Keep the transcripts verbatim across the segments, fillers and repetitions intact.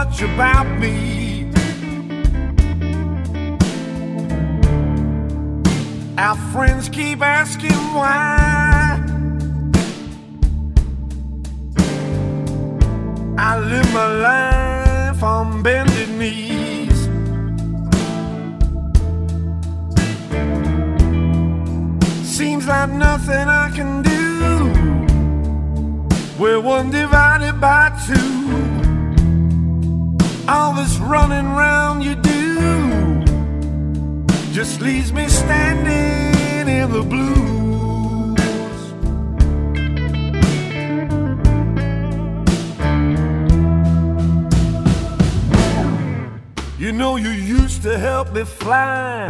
much about me. Our friends keep asking why I live my life on bended knees. Seems like nothing I can do. We're one divided by two. All this running round you do just leaves me standing in the blues. You know you used to help me fly.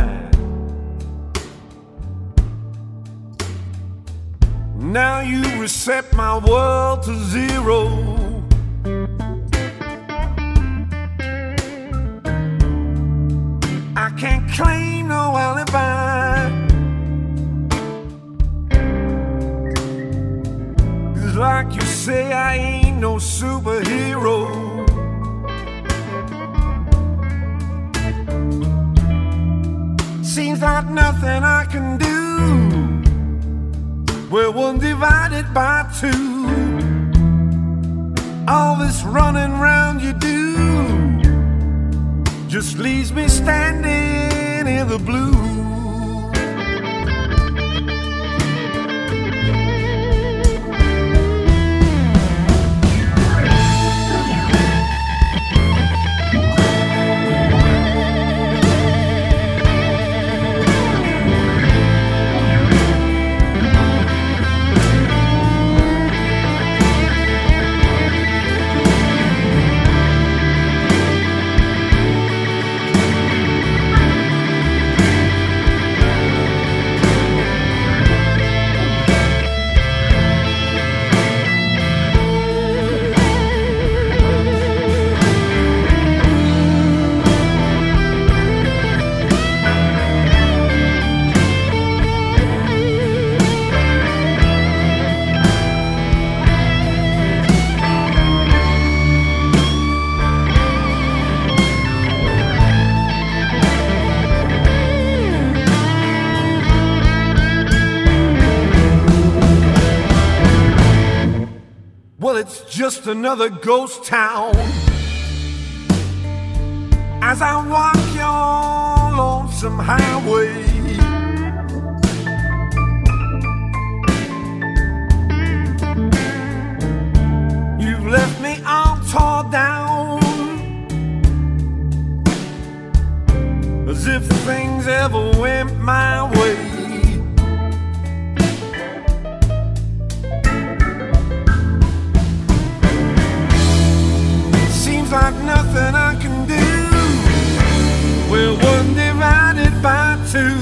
Now you reset my world to zero. I can't claim no alibi, 'cause like you say, I ain't no superhero. Seems like nothing I can do. We're one divided by two. All this running round you do just leaves me standing in the blue. Well, it's just another ghost town as I walk your lonesome highway. You've left me all torn down, as if things ever went my way. Like nothing I can do. We're one divided by two.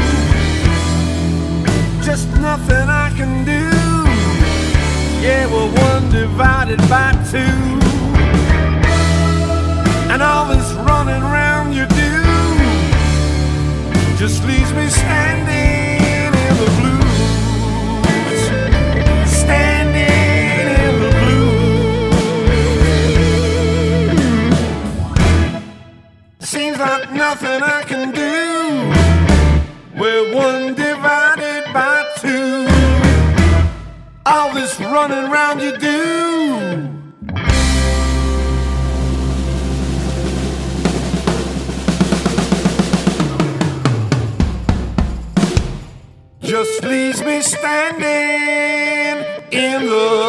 Just nothing I can do. Yeah, we're one divided by two. And all this running round you do just leaves me standing in the blues. Standing in the blues. Seems like nothing I can do. We're one divided by two. All this running round you do just leaves me standing in the